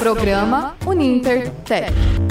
Programa Uninter Tech.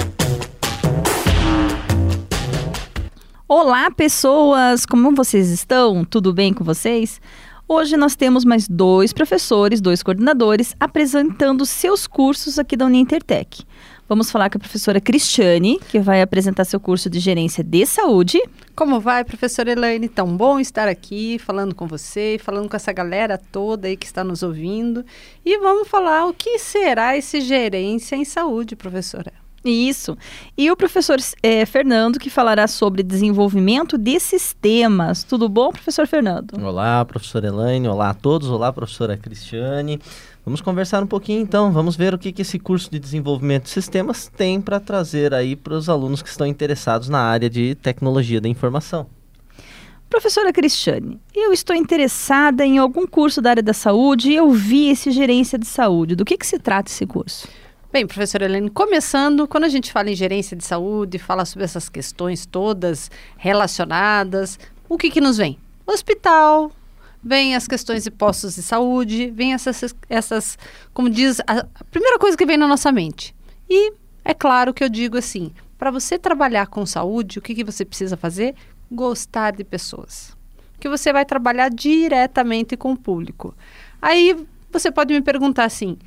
Olá, pessoas! Como vocês estão? Tudo bem com vocês? Hoje nós temos mais 2 professores, 2 coordenadores, apresentando seus cursos aqui da Uninter Tech. Vamos falar com a professora Cristiane, que vai apresentar seu curso de Gerência de Saúde. Como vai, professora Elaine? Tão bom estar aqui, falando com você, falando com essa galera toda aí que está nos ouvindo. E vamos falar o que será esse Gerência em Saúde, professora. Isso. E o professor Fernando, que falará sobre desenvolvimento de sistemas. Tudo bom, professor Fernando? Olá, professora Elaine. Olá a todos. Olá, professora Cristiane. Vamos conversar um pouquinho então, vamos ver o que esse curso de desenvolvimento de sistemas tem para trazer aí para os alunos que estão interessados na área de tecnologia da informação. Professora Cristiane, eu estou interessada em algum curso da área da saúde e eu vi esse Gerência de Saúde. Do que se trata esse curso? Bem, professora Helene, começando, quando a gente fala em gerência de saúde, fala sobre essas questões todas relacionadas, o que nos vem? Hospital, vem as questões de postos de saúde, vem essas, como diz, a primeira coisa que vem na nossa mente. E é claro que eu digo assim, para você trabalhar com saúde, o que você precisa fazer? Gostar de pessoas. Que você vai trabalhar diretamente com o público. Aí você pode me perguntar assim,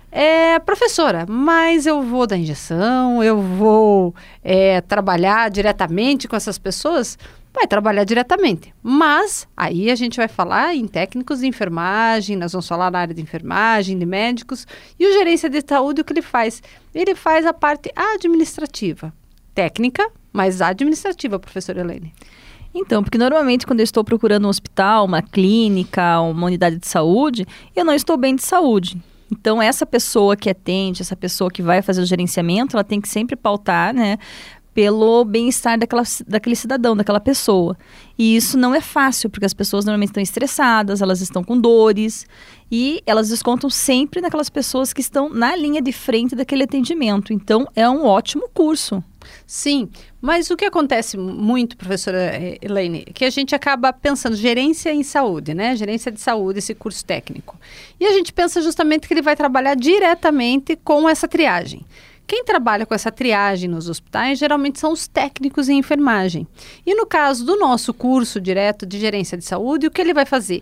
professora, mas eu vou dar injeção, eu vou trabalhar diretamente com essas pessoas? Vai trabalhar diretamente, mas aí a gente vai falar em técnicos de enfermagem, nós vamos falar na área de enfermagem, de médicos, e o gerência de saúde, o que ele faz? Ele faz a parte administrativa, técnica, mas administrativa, professora Helene. Então, porque normalmente quando eu estou procurando um hospital, uma clínica, uma unidade de saúde, eu não estou bem de saúde. Então, essa pessoa que atende, essa pessoa que vai fazer o gerenciamento, ela tem que sempre pautar, né, pelo bem-estar daquele cidadão, daquela pessoa. E isso não é fácil, porque as pessoas normalmente estão estressadas, elas estão com dores, e elas descontam sempre naquelas pessoas que estão na linha de frente daquele atendimento. Então, é um ótimo curso. Sim, mas o que acontece muito, professora Elaine, é que a gente acaba pensando gerência em saúde, né? Gerência de saúde, esse curso técnico. E a gente pensa justamente que ele vai trabalhar diretamente com essa triagem. Quem trabalha com essa triagem nos hospitais geralmente são os técnicos em enfermagem. E no caso do nosso curso direto de gerência de saúde, o que ele vai fazer?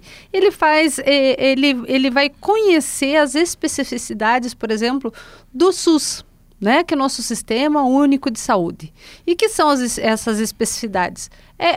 Ele vai conhecer as especificidades, por exemplo, do SUS, né, que é o nosso Sistema Único de Saúde. E que são essas especificidades?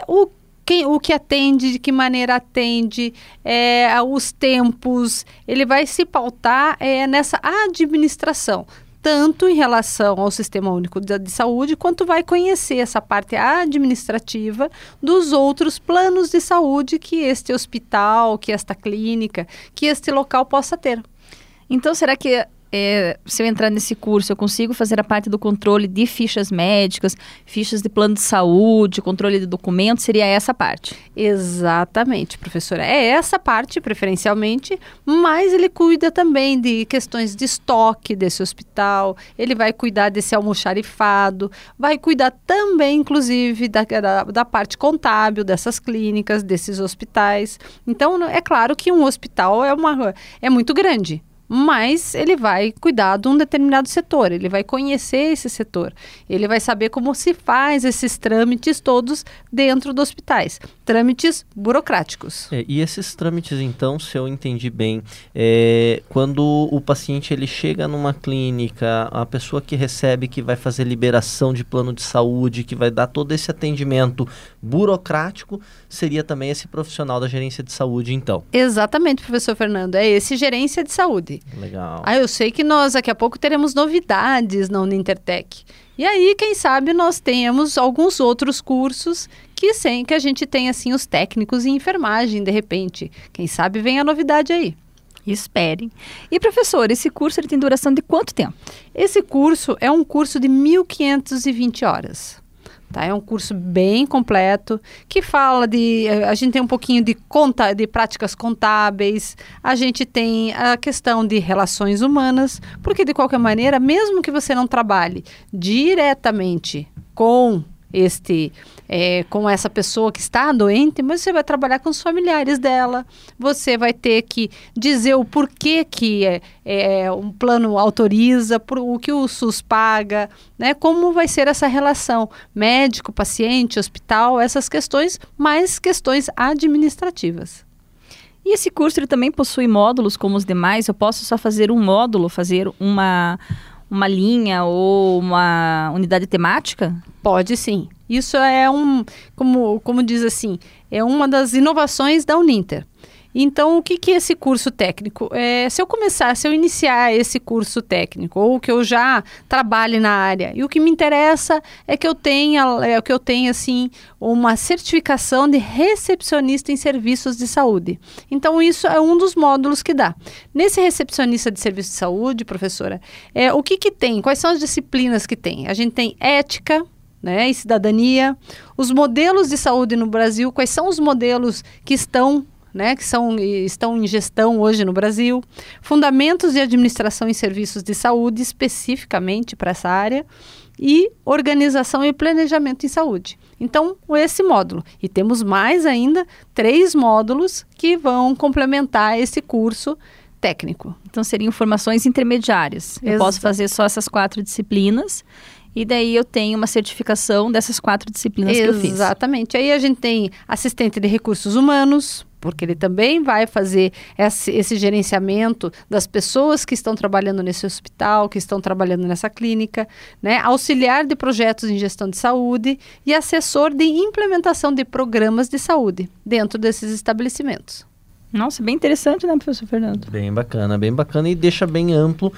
O que atende, de que maneira atende, os tempos, ele vai se pautar nessa administração, tanto em relação ao Sistema Único de Saúde, quanto vai conhecer essa parte administrativa dos outros planos de saúde que este hospital, que esta clínica, que este local possa ter. Então, será que se eu entrar nesse curso, eu consigo fazer a parte do controle de fichas médicas, fichas de plano de saúde, controle de documentos, seria essa parte? Exatamente, professora. É essa parte, preferencialmente, mas ele cuida também de questões de estoque desse hospital, ele vai cuidar desse almoxarifado, vai cuidar também, inclusive, da parte contábil dessas clínicas, desses hospitais. Então, é claro que um hospital é muito grande, mas ele vai cuidar de um determinado setor, ele vai conhecer esse setor, ele vai saber como se faz esses trâmites todos dentro dos hospitais, trâmites burocráticos. E esses trâmites, então, se eu entendi bem, quando o paciente ele chega numa clínica, a pessoa que recebe, que vai fazer liberação de plano de saúde, que vai dar todo esse atendimento burocrático, seria também esse profissional da gerência de saúde, então? Exatamente, professor Fernando, é esse gerência de saúde. Legal. Eu sei que nós daqui a pouco teremos novidades na Uninter Tech. E aí, quem sabe, nós tenhamos alguns outros cursos que a gente tem, assim, os técnicos em enfermagem, de repente. Quem sabe vem a novidade aí. Esperem. E, professor, esse curso ele tem duração de quanto tempo? Esse curso é um curso de 1.520 horas. Tá? É um curso bem completo, que fala a gente tem um pouquinho de práticas contábeis, a gente tem a questão de relações humanas, porque de qualquer maneira, mesmo que você não trabalhe diretamente com com essa pessoa que está doente, mas você vai trabalhar com os familiares dela, você vai ter que dizer o porquê que um plano autoriza, o que o SUS paga, né? Como vai ser essa relação médico, paciente, hospital, essas questões, mais questões administrativas. E esse curso ele também possui módulos como os demais? Eu posso só fazer um módulo, fazer uma linha ou uma unidade temática? Pode sim. Isso é como diz assim, é uma das inovações da Uninter. Então, o que é esse curso técnico? Se eu iniciar esse curso técnico, ou que eu já trabalhe na área, e o que me interessa é que eu tenha assim, uma certificação de recepcionista em serviços de saúde. Então, isso é um dos módulos que dá. Nesse recepcionista de serviços de saúde, professora, o que tem? Quais são as disciplinas que tem? A gente tem ética, né, e cidadania, os modelos de saúde no Brasil, quais são os modelos que estão em gestão hoje no Brasil, fundamentos de administração em serviços de saúde, especificamente para essa área, e organização e planejamento em saúde. Então, esse módulo. E temos mais ainda 3 módulos que vão complementar esse curso técnico. Então, seriam formações intermediárias. Eu posso fazer só essas 4 disciplinas. E daí eu tenho uma certificação dessas 4 disciplinas que eu fiz. Exatamente. Aí a gente tem assistente de recursos humanos, porque ele também vai fazer esse gerenciamento das pessoas que estão trabalhando nesse hospital, que estão trabalhando nessa clínica, né? Auxiliar de projetos em gestão de saúde e assessor de implementação de programas de saúde dentro desses estabelecimentos. Nossa, bem interessante, né, professor Fernando? Bem bacana e deixa bem amplo,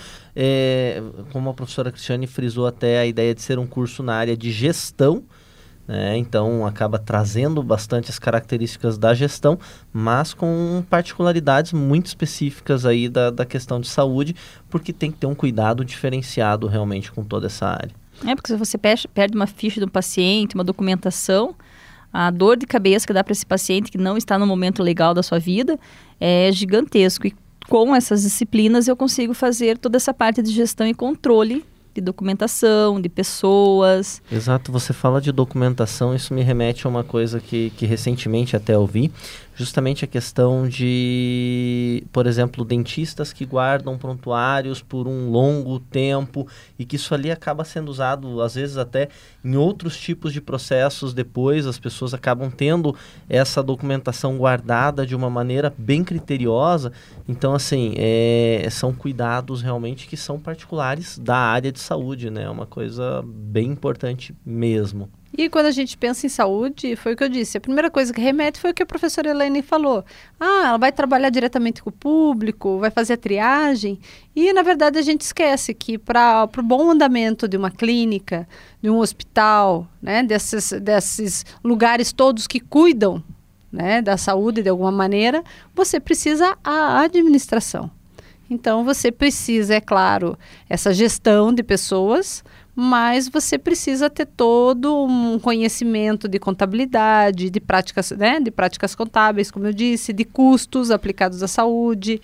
como a professora Cristiane frisou até a ideia de ser um curso na área de gestão, né? Então acaba trazendo bastante as características da gestão, mas com particularidades muito específicas aí da questão de saúde, porque tem que ter um cuidado diferenciado realmente com toda essa área. Porque se você perde uma ficha do paciente, uma documentação, a dor de cabeça que dá para esse paciente que não está no momento legal da sua vida é gigantesco. E com essas disciplinas eu consigo fazer toda essa parte de gestão e controle de documentação, de pessoas. Exato, você fala de documentação, isso me remete a uma coisa que recentemente até ouvi, justamente a questão de, por exemplo, dentistas que guardam prontuários por um longo tempo e que isso ali acaba sendo usado, às vezes até em outros tipos de processos depois, as pessoas acabam tendo essa documentação guardada de uma maneira bem criteriosa. Então, assim, são cuidados realmente que são particulares da área de saúde, né? É uma coisa bem importante mesmo. E quando a gente pensa em saúde, foi o que eu disse, a primeira coisa que remete foi o que a professora Elaine falou. Ela vai trabalhar diretamente com o público, vai fazer a triagem, e na verdade a gente esquece que para o bom andamento de uma clínica, de um hospital, né, desses lugares todos que cuidam, né, da saúde de alguma maneira, você precisa a administração. Então você precisa, é claro, essa gestão de pessoas, mas você precisa ter todo um conhecimento de contabilidade, de práticas, né, de práticas contábeis, como eu disse, de custos aplicados à saúde,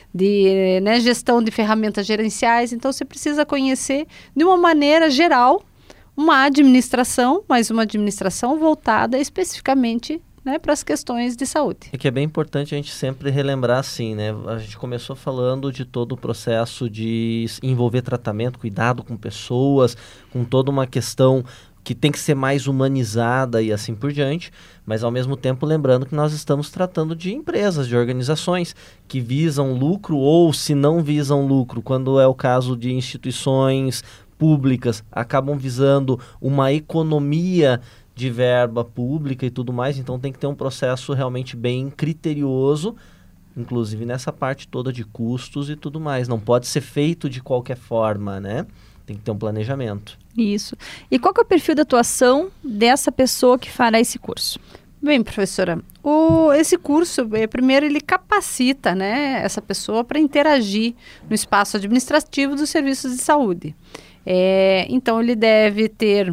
de gestão de ferramentas gerenciais. Então, você precisa conhecer, de uma maneira geral, uma administração, mas uma administração voltada especificamente, né, para as questões de saúde. É que é bem importante a gente sempre relembrar assim, né? A gente começou falando de todo o processo de envolver tratamento, cuidado com pessoas, com toda uma questão que tem que ser mais humanizada e assim por diante, mas ao mesmo tempo lembrando que nós estamos tratando de empresas, de organizações que visam lucro ou se não visam lucro, quando é o caso de instituições públicas, acabam visando uma economia de verba pública e tudo mais, então tem que ter um processo realmente bem criterioso, inclusive nessa parte toda de custos e tudo mais. Não pode ser feito de qualquer forma, né? Tem que ter um planejamento. Isso. E qual que é o perfil de atuação dessa pessoa que fará esse curso? Bem, professora, esse curso, primeiro, ele capacita, né, essa pessoa para interagir no espaço administrativo dos serviços de saúde. Então, ele deve ter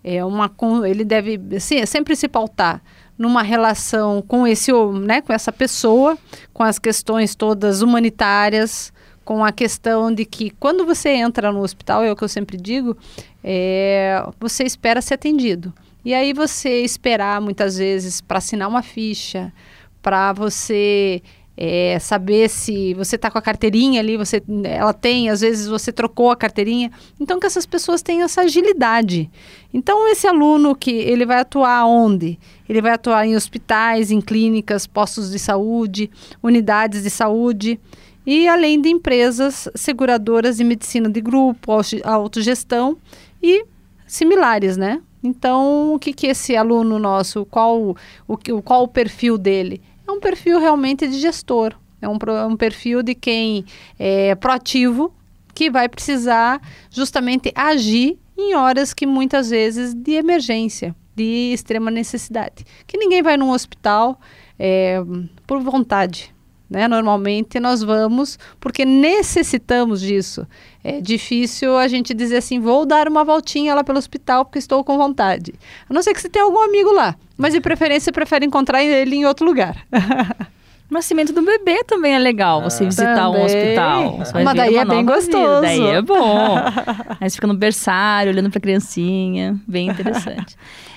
ele deve sempre se pautar numa relação com com essa pessoa, com as questões todas humanitárias, com a questão de que quando você entra no hospital, é o que eu sempre digo, você espera ser atendido. E aí você esperar muitas vezes para assinar uma ficha, para você saber se você está com a carteirinha ali, ela tem, às vezes você trocou a carteirinha. Então, que essas pessoas tenham essa agilidade. Então, esse aluno ele vai atuar onde? Ele vai atuar em hospitais, em clínicas, postos de saúde, unidades de saúde e além de empresas seguradoras de medicina de grupo, autogestão e similares, né? Então, o que esse aluno nosso, qual o perfil dele? É um perfil realmente de gestor, é um perfil de quem é proativo, que vai precisar justamente agir em horas que muitas vezes de emergência, de extrema necessidade. Que ninguém vai num hospital por vontade, né? Normalmente nós vamos porque necessitamos disso. É difícil a gente dizer assim, vou dar uma voltinha lá pelo hospital porque estou com vontade. A não ser que você tenha algum amigo lá, mas de preferência você prefere encontrar ele em outro lugar. O nascimento do bebê também é legal, você visitar também. Um hospital. Mas daí é bem gostoso. Daí é bom. Aí você fica no berçário, olhando para a criancinha, bem interessante.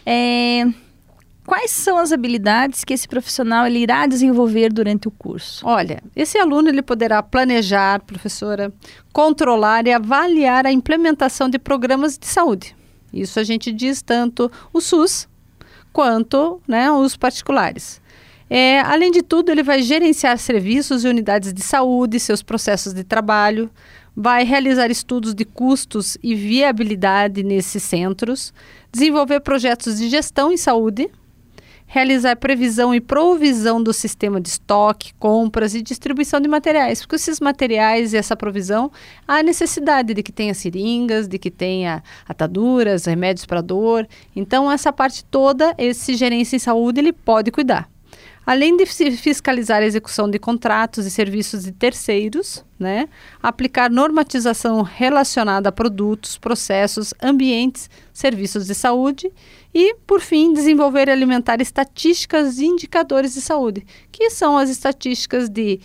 Quais são as habilidades que esse profissional ele irá desenvolver durante o curso? Olha, esse aluno ele poderá planejar, professora, controlar e avaliar a implementação de programas de saúde. Isso a gente diz tanto o SUS quanto, né, os particulares. Além de tudo, ele vai gerenciar serviços e unidades de saúde, seus processos de trabalho, vai realizar estudos de custos e viabilidade nesses centros, desenvolver projetos de gestão em saúde, realizar previsão e provisão do sistema de estoque, compras e distribuição de materiais. Porque esses materiais e essa provisão, há necessidade de que tenha seringas, de que tenha ataduras, remédios para dor. Então, essa parte toda, esse gerente em saúde, ele pode cuidar. Além de fiscalizar a execução de contratos e serviços de terceiros, né, aplicar normatização relacionada a produtos, processos, ambientes, serviços de saúde e, por fim, desenvolver e alimentar estatísticas e indicadores de saúde, que são as estatísticas de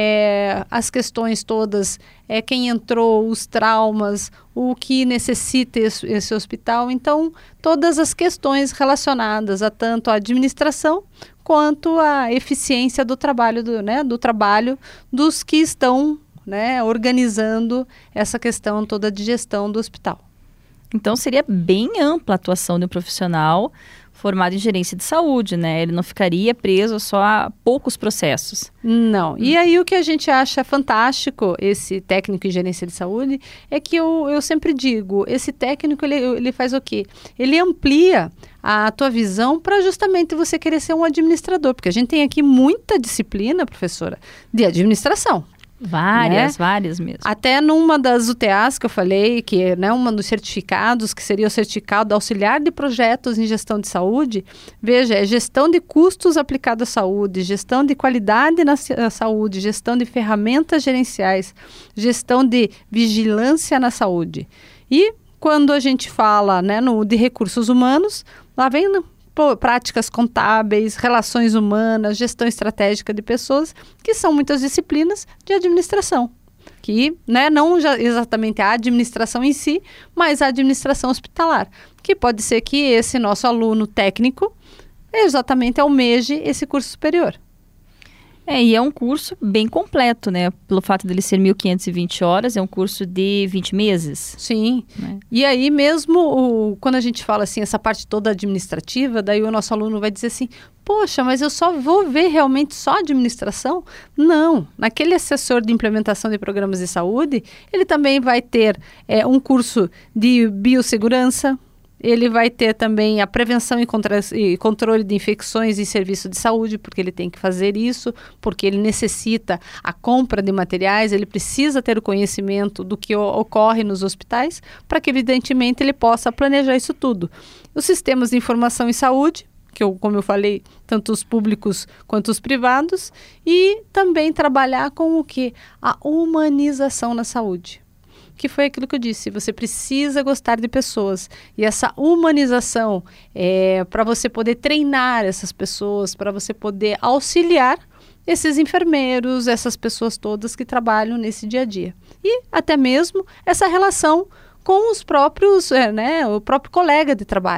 as questões todas, quem entrou, os traumas, o que necessita esse hospital. Então, todas as questões relacionadas a tanto a administração quanto à eficiência do trabalho, do trabalho dos que estão, né, organizando essa questão toda de gestão do hospital. Então, seria bem ampla a atuação de um profissional formado em gerência de saúde, né? Ele não ficaria preso só a poucos processos. Não. E aí o que a gente acha fantástico, esse técnico em gerência de saúde, é que eu sempre digo, esse técnico, ele faz o quê? Ele amplia a tua visão para justamente você querer ser um administrador, porque a gente tem aqui muita disciplina, professora, de administração. Várias mesmo. Até numa das UTAs que eu falei, que é, né, uma dos certificados, que seria o certificado auxiliar de projetos em gestão de saúde, veja, é gestão de custos aplicado à saúde, gestão de qualidade na saúde, gestão de ferramentas gerenciais, gestão de vigilância na saúde. E quando a gente fala, né, de recursos humanos, lá vem práticas contábeis, relações humanas, gestão estratégica de pessoas, que são muitas disciplinas de administração. Que, né, não exatamente a administração em si, mas a administração hospitalar. Que pode ser que esse nosso aluno técnico exatamente almeje esse curso superior. E é um curso bem completo, né? Pelo fato dele ser 1.520 horas, é um curso de 20 meses. Sim. Né? E aí mesmo, quando a gente fala assim, essa parte toda administrativa, daí o nosso aluno vai dizer assim, poxa, mas eu só vou ver realmente só administração? Não. Naquele assessor de implementação de programas de saúde, ele também vai ter um curso de biossegurança. Ele vai ter também a prevenção e controle de infecções em serviço de saúde, porque ele tem que fazer isso, porque ele necessita a compra de materiais, ele precisa ter o conhecimento do que ocorre nos hospitais, para que, evidentemente, ele possa planejar isso tudo. Os sistemas de informação em saúde, como eu falei, tanto os públicos quanto os privados, e também trabalhar com o quê? A humanização na saúde. Que foi aquilo que eu disse, você precisa gostar de pessoas. E essa humanização é para você poder treinar essas pessoas, para você poder auxiliar esses enfermeiros, essas pessoas todas que trabalham nesse dia a dia. E até mesmo essa relação com os próprios, o próprio colega de trabalho.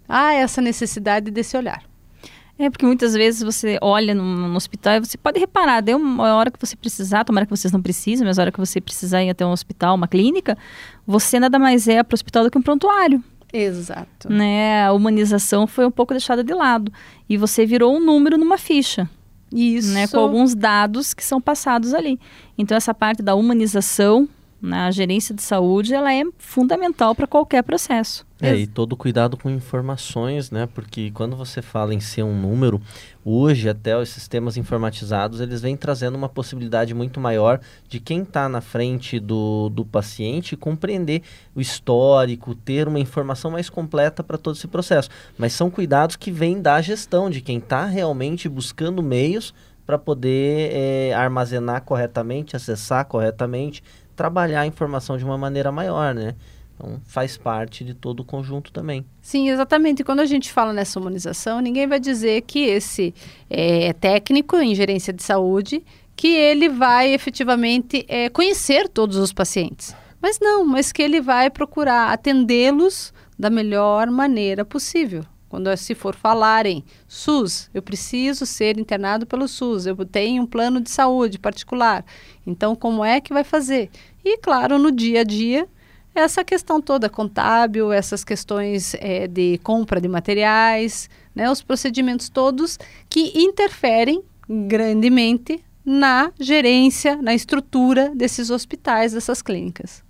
há essa necessidade desse olhar. Porque muitas vezes você olha no hospital e você pode reparar, deu uma hora que você precisar, tomara que vocês não precisem, mas a hora que você precisar ir até um hospital, uma clínica, você nada mais é para o hospital do que um prontuário. Exato. Né? A humanização foi um pouco deixada de lado. E você virou um número numa ficha. Isso. Né? Com alguns dados que são passados ali. Então, essa parte da humanização, né, a gerência de saúde, ela é fundamental para qualquer processo. E todo cuidado com informações, né? Porque quando você fala em ser um número, hoje até os sistemas informatizados, eles vêm trazendo uma possibilidade muito maior de quem está na frente do paciente compreender o histórico, ter uma informação mais completa para todo esse processo. Mas são cuidados que vêm da gestão, de quem está realmente buscando meios para poder armazenar corretamente, acessar corretamente, trabalhar a informação de uma maneira maior, né? Então, faz parte de todo o conjunto também. Sim, exatamente. E quando a gente fala nessa humanização, ninguém vai dizer que esse técnico em gerência de saúde, que ele vai efetivamente conhecer todos os pacientes. Mas não, mas que ele vai procurar atendê-los da melhor maneira possível. Quando se for falar em SUS, eu preciso ser internado pelo SUS, eu tenho um plano de saúde particular. Então, como é que vai fazer? E, claro, no dia a dia, essa questão toda contábil, essas questões de compra de materiais, né, os procedimentos todos que interferem grandemente na gerência, na estrutura desses hospitais, dessas clínicas.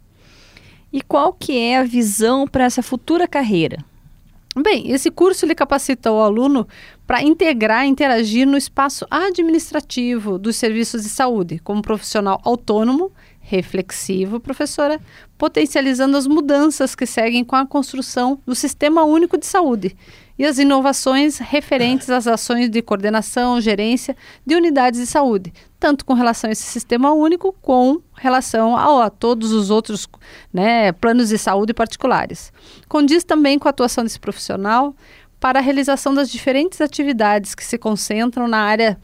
E qual que é a visão para essa futura carreira? Bem, esse curso ele capacita o aluno para integrar e interagir no espaço administrativo dos serviços de saúde, como profissional autônomo, reflexivo, professora, potencializando as mudanças que seguem com a construção do Sistema Único de Saúde e as inovações referentes às ações de coordenação, gerência de unidades de saúde, tanto com relação a esse Sistema Único, com relação a todos os outros, né, planos de saúde particulares. Condiz também com a atuação desse profissional para a realização das diferentes atividades que se concentram na área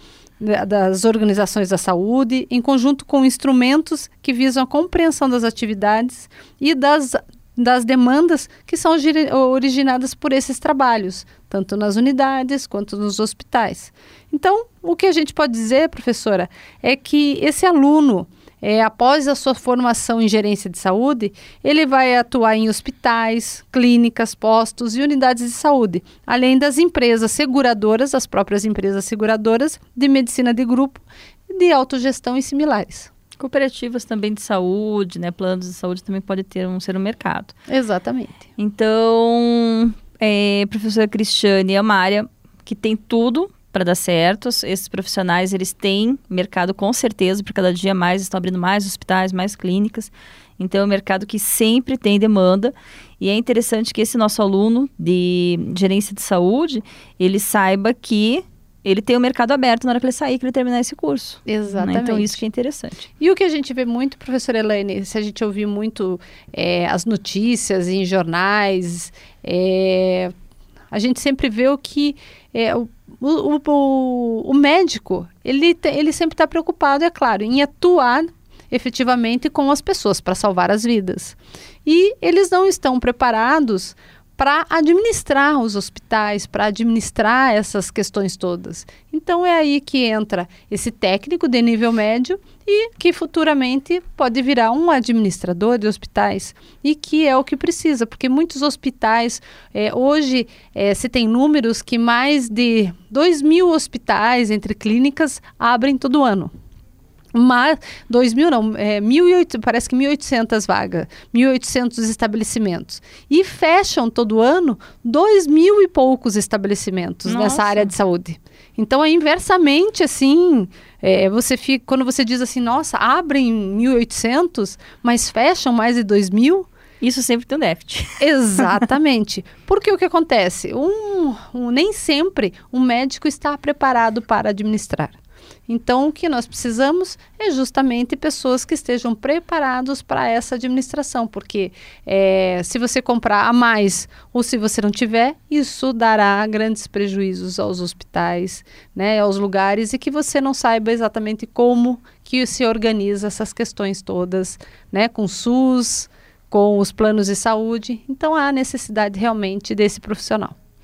das organizações da saúde, em conjunto com instrumentos que visam a compreensão das atividades e das demandas que são originadas por esses trabalhos, tanto nas unidades quanto nos hospitais. Então, o que a gente pode dizer, professora, é que esse aluno, após a sua formação em gerência de saúde, ele vai atuar em hospitais, clínicas, postos e unidades de saúde, além das empresas seguradoras, as próprias empresas seguradoras de medicina de grupo, de autogestão e similares. Cooperativas também de saúde, né? Planos de saúde também pode ser um mercado. Exatamente. Então, professora Cristiane, é uma área que tem tudo para dar certo. Esses profissionais, eles têm mercado com certeza, porque cada dia mais estão abrindo mais hospitais, mais clínicas. Então, é um mercado que sempre tem demanda. E é interessante que esse nosso aluno de gerência de saúde, ele saiba que ele tem o mercado aberto na hora que ele sair, que ele terminar esse curso. Exatamente. Né? Então, isso que é interessante. E o que a gente vê muito, professora Elaine, se a gente ouvir muito as notícias em jornais, a gente sempre vê o que o médico, ele sempre está preocupado, é claro, em atuar efetivamente com as pessoas para salvar as vidas. E eles não estão preparados para administrar os hospitais, para administrar essas questões todas. Então é aí que entra esse técnico de nível médio e que futuramente pode virar um administrador de hospitais e que é o que precisa, porque muitos hospitais, hoje se tem números que mais de 2.000 hospitais entre clínicas abrem todo ano. Mas 2.000 não, 1.800, parece que 1.800 vagas, 1.800 estabelecimentos. E fecham todo ano 2.000 e poucos estabelecimentos nessa área de saúde. Então, é inversamente assim, quando você diz assim, nossa, abrem 1.800, mas fecham mais de 2.000... Isso sempre tem um déficit. Exatamente. Porque o que acontece? Nem sempre um médico está preparado para administrar. Então, o que nós precisamos é justamente pessoas que estejam preparados para essa administração, porque se você comprar a mais ou se você não tiver, isso dará grandes prejuízos aos hospitais, né, aos lugares, e que você não saiba exatamente como que se organiza essas questões todas, né, com o SUS, com os planos de saúde. Então, há necessidade realmente desse profissional.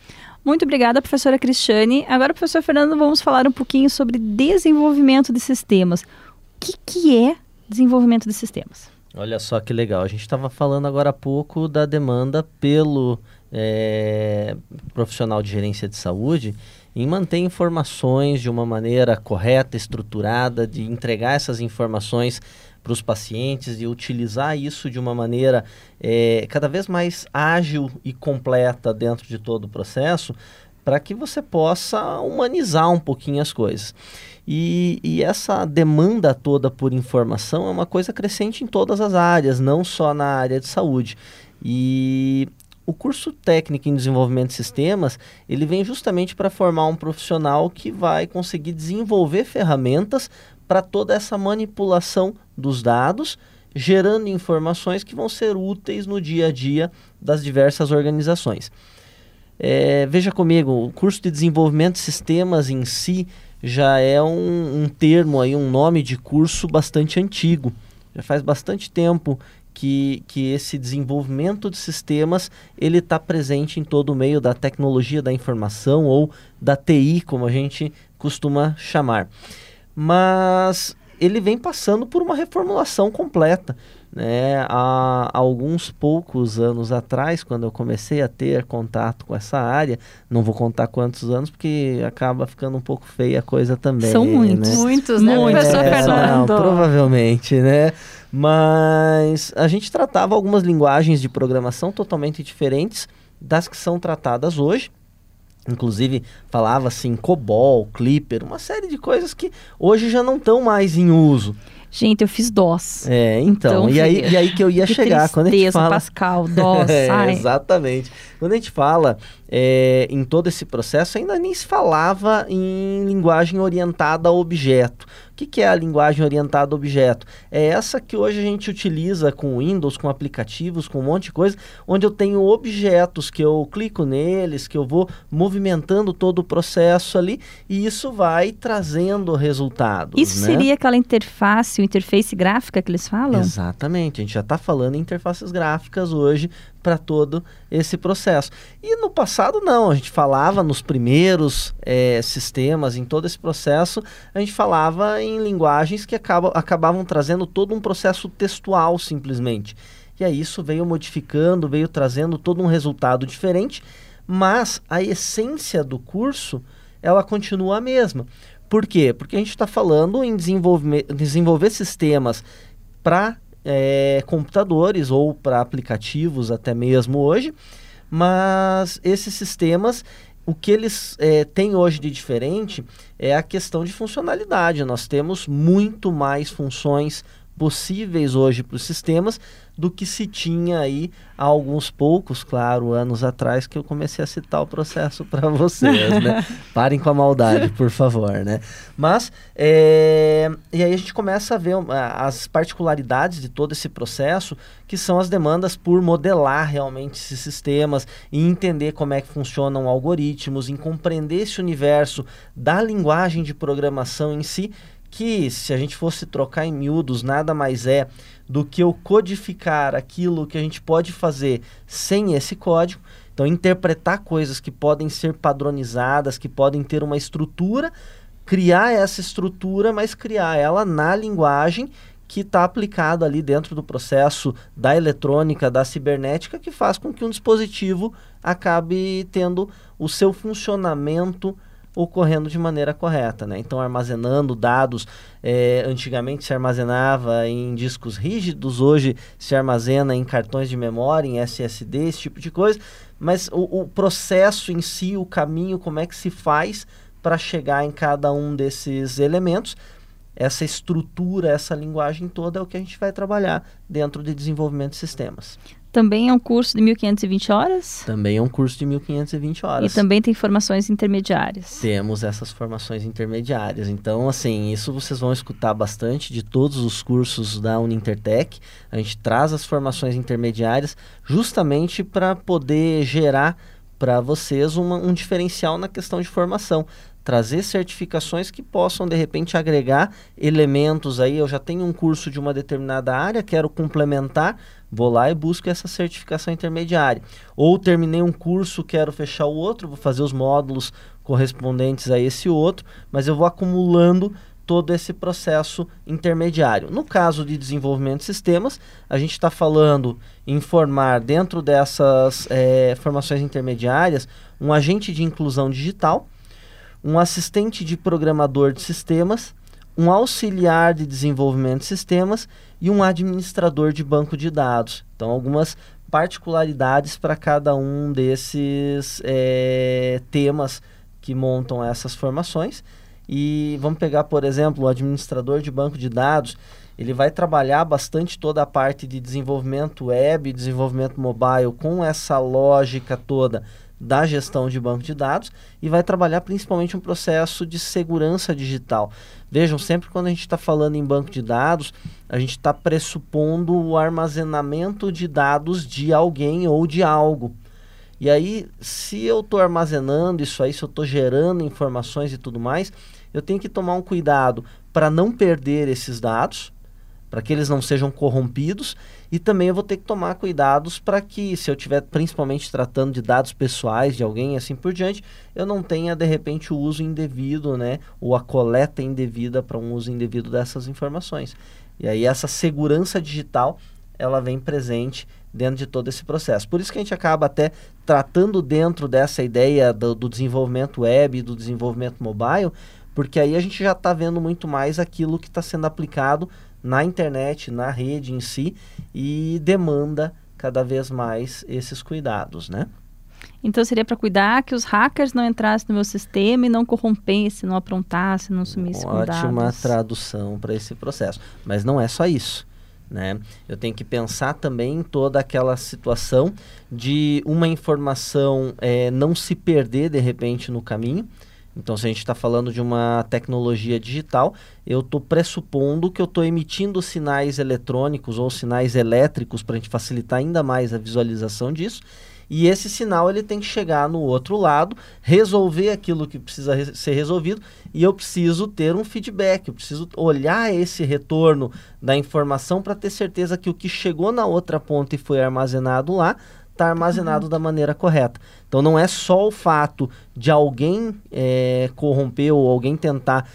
Muito obrigada, professora Cristiane. Agora, professor Fernando, vamos falar um pouquinho sobre desenvolvimento de sistemas. O que é desenvolvimento de sistemas? Olha só que legal, a gente estava falando agora há pouco da demanda pelo profissional de gerência de saúde em manter informações de uma maneira correta, estruturada, de entregar essas informações para os pacientes, de utilizar isso de uma maneira cada vez mais ágil e completa dentro de todo o processo, para que você possa humanizar um pouquinho as coisas. E essa demanda toda por informação é uma coisa crescente em todas as áreas, não só na área de saúde. E o curso técnico em desenvolvimento de sistemas, ele vem justamente para formar um profissional que vai conseguir desenvolver ferramentas para toda essa manipulação dos dados, gerando informações que vão ser úteis no dia a dia das diversas organizações. Veja comigo, o curso de desenvolvimento de sistemas em si já é um termo, aí, um nome de curso bastante antigo. Já faz bastante tempo que esse desenvolvimento de sistemas ele está presente em todo o meio da tecnologia da informação ou da TI, como a gente costuma chamar. Mas ele vem passando por uma reformulação completa, né? Há alguns poucos anos atrás, quando eu comecei a ter contato com essa área, não vou contar quantos anos, porque acaba ficando um pouco feia a coisa também. São muitos. Né? Muitos, né, professor Fernando? Não, provavelmente, né? Mas a gente tratava algumas linguagens de programação totalmente diferentes das que são tratadas hoje. Inclusive, falava assim, COBOL, Clipper, uma série de coisas que hoje já não estão mais em uso. Gente, eu fiz DOS. Então e aí que eu ia chegar. Tristeza, quando a gente fala... Pascal, DOS, exatamente. Quando a gente fala em todo esse processo, ainda nem se falava em linguagem orientada a objeto. O que é a linguagem orientada a objeto? É essa que hoje a gente utiliza com Windows, com aplicativos, com um monte de coisa, onde eu tenho objetos que eu clico neles, que eu vou movimentando todo o processo ali, e isso vai trazendo resultados. Isso seria aquela interface gráfica que eles falam? Exatamente, a gente já está falando em interfaces gráficas hoje para todo esse processo. E no passado não, a gente falava nos primeiros sistemas, em todo esse processo, a gente falava em linguagens que acabavam trazendo todo um processo textual simplesmente. E aí isso veio modificando, veio trazendo todo um resultado diferente, mas a essência do curso, ela continua a mesma. Por quê? Porque a gente está falando em desenvolver sistemas para computadores ou para aplicativos até mesmo hoje, mas esses sistemas, o que eles têm hoje de diferente é a questão de funcionalidade. Nós temos muito mais funções possíveis hoje para os sistemas do que se tinha aí há alguns poucos, claro, anos atrás, que eu comecei a citar o processo para vocês, né? Parem com a maldade, por favor, né? Mas, e aí a gente começa a ver as particularidades de todo esse processo, que são as demandas por modelar realmente esses sistemas e entender como é que funcionam algoritmos, em compreender esse universo da linguagem de programação em si, que, se a gente fosse trocar em miúdos, nada mais é do que eu codificar aquilo que a gente pode fazer sem esse código. Então, interpretar coisas que podem ser padronizadas, que podem ter uma estrutura, criar essa estrutura, mas criar ela na linguagem que está aplicada ali dentro do processo da eletrônica, da cibernética, que faz com que um dispositivo acabe tendo o seu funcionamento ocorrendo de maneira correta, né? Então, armazenando dados, antigamente se armazenava em discos rígidos, hoje se armazena em cartões de memória, em SSD, esse tipo de coisa, mas o processo em si, o caminho, como é que se faz para chegar em cada um desses elementos, essa estrutura, essa linguagem toda é o que a gente vai trabalhar dentro de desenvolvimento de sistemas. Também é um curso de 1.520 horas? Também é um curso de 1.520 horas. E também tem formações intermediárias? Temos essas formações intermediárias. Então, assim, isso vocês vão escutar bastante de todos os cursos da Unintertech. A gente traz as formações intermediárias justamente para poder gerar para vocês um diferencial na questão de formação. trazer certificações que possam, de repente, agregar elementos aí. Eu já tenho um curso de uma determinada área, quero complementar, vou lá e busco essa certificação intermediária. Ou terminei um curso, quero fechar o outro, vou fazer os módulos correspondentes a esse outro, mas eu vou acumulando todo esse processo intermediário. No caso de desenvolvimento de sistemas, a gente está falando em formar dentro dessas formações intermediárias um agente de inclusão digital, um assistente de programador de sistemas, um auxiliar de desenvolvimento de sistemas e um administrador de banco de dados. Então, algumas particularidades para cada um desses temas que montam essas formações. E vamos pegar, por exemplo, o administrador de banco de dados. Ele vai trabalhar bastante toda a parte de desenvolvimento web, desenvolvimento mobile, com essa lógica toda da gestão de banco de dados, e vai trabalhar principalmente um processo de segurança digital. Vejam, sempre quando a gente está falando em banco de dados, a gente está pressupondo o armazenamento de dados de alguém ou de algo. E aí, se eu estou armazenando isso aí, se eu estou gerando informações e tudo mais, eu tenho que tomar um cuidado para não perder esses dados, para que eles não sejam corrompidos, e também eu vou ter que tomar cuidados para que, se eu estiver principalmente tratando de dados pessoais de alguém e assim por diante, eu não tenha, de repente, o uso indevido, né, ou a coleta indevida para um uso indevido dessas informações. E aí essa segurança digital, ela vem presente dentro de todo esse processo. Por isso que a gente acaba até tratando dentro dessa ideia do desenvolvimento web e do desenvolvimento mobile, porque aí a gente já está vendo muito mais aquilo que está sendo aplicado na internet, na rede em si, e demanda cada vez mais esses cuidados, né? Então seria para cuidar que os hackers não entrassem no meu sistema e não corrompessem, não aprontassem, não sumissem com dados. Ótima tradução para esse processo. Mas não é só isso, né? Eu tenho que pensar também em toda aquela situação de uma informação não se perder de repente no caminho. Então, se a gente está falando de uma tecnologia digital, eu estou pressupondo que eu estou emitindo sinais eletrônicos ou sinais elétricos para a gente facilitar ainda mais a visualização disso. E esse sinal ele tem que chegar no outro lado, resolver aquilo que precisa ser resolvido, e eu preciso ter um feedback, eu preciso olhar esse retorno da informação para ter certeza que o que chegou na outra ponta e foi armazenado lá, está armazenado da maneira correta. Então não é só o fato de alguém corromper ou alguém tentar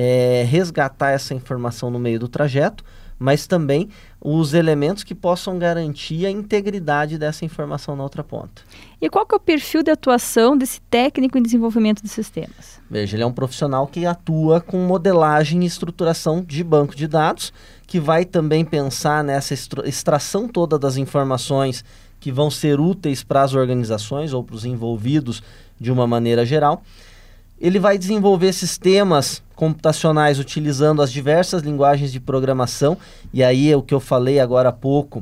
resgatar essa informação no meio do trajeto, mas também os elementos que possam garantir a integridade dessa informação na outra ponta. E qual que é o perfil de atuação desse técnico em desenvolvimento de sistemas? Veja, ele é um profissional que atua com modelagem e estruturação de banco de dados, que vai também pensar nessa extração toda das informações que vão ser úteis para as organizações ou para os envolvidos de uma maneira geral. Ele vai desenvolver sistemas computacionais utilizando as diversas linguagens de programação, e aí é o que eu falei agora há pouco,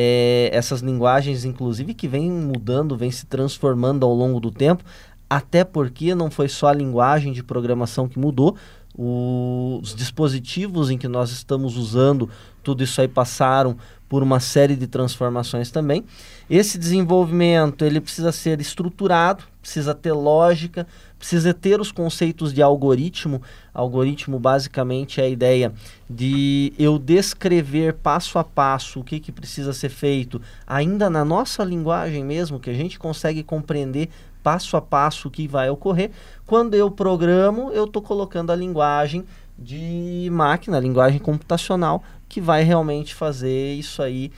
essas linguagens inclusive que vêm mudando, vêm se transformando ao longo do tempo, até porque não foi só a linguagem de programação que mudou, os dispositivos em que nós estamos usando, tudo isso aí passaram por uma série de transformações também. Esse desenvolvimento ele precisa ser estruturado, precisa ter lógica, precisa ter os conceitos de algoritmo. Algoritmo basicamente é a ideia de eu descrever passo a passo o que precisa ser feito, ainda na nossa linguagem mesmo, que a gente consegue compreender passo a passo o que vai ocorrer. Quando eu programo, eu estou colocando a linguagem de máquina, a linguagem computacional, que vai realmente fazer isso aí,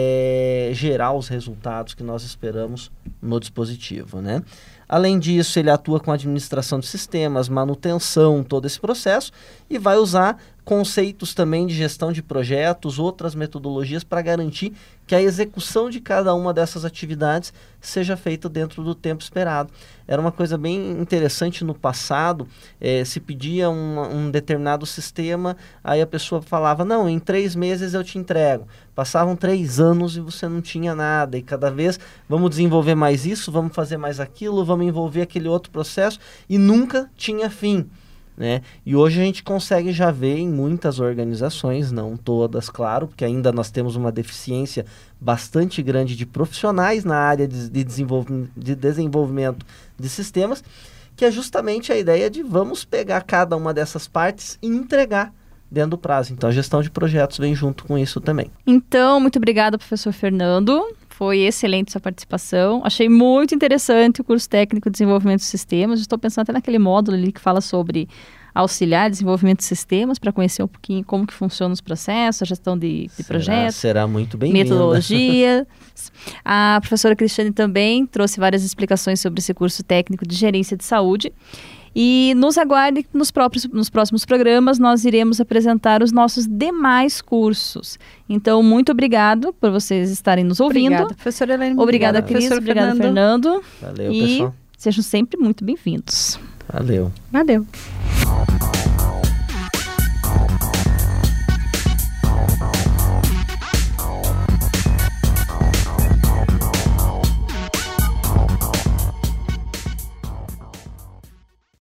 gerar os resultados que nós esperamos no dispositivo, né? Além disso, ele atua com administração de sistemas, manutenção, todo esse processo, e vai usar conceitos também de gestão de projetos, outras metodologias para garantir que a execução de cada uma dessas atividades seja feita dentro do tempo esperado. Era uma coisa bem interessante no passado, se pedia um determinado sistema, aí a pessoa falava, não, em 3 meses eu te entrego. Passavam 3 anos e você não tinha nada, e cada vez vamos desenvolver mais isso, vamos fazer mais aquilo, vamos envolver aquele outro processo, e nunca tinha fim, né? E hoje a gente consegue já ver em muitas organizações, não todas, claro, porque ainda nós temos uma deficiência bastante grande de profissionais na área de desenvolvimento de sistemas, que é justamente a ideia de vamos pegar cada uma dessas partes e entregar dentro do prazo. Então, a gestão de projetos vem junto com isso também. Então, muito obrigada, professor Fernando. Foi excelente sua participação. Achei muito interessante o curso técnico de desenvolvimento de sistemas. Estou pensando até naquele módulo ali que fala sobre auxiliar desenvolvimento de sistemas, para conhecer um pouquinho como que funcionam os processos, a gestão de projetos. Será muito bem-vinda. Metodologia. A professora Cristiane também trouxe várias explicações sobre esse curso técnico de gerência de saúde. E nos aguarde nos próximos programas, nós iremos apresentar os nossos demais cursos. Então, muito obrigado por vocês estarem nos ouvindo. Obrigada, professora Elaine. Obrigada, Cris. Obrigada, Fernando. Valeu, e pessoal. sejam sempre muito bem-vindos. Valeu. Valeu.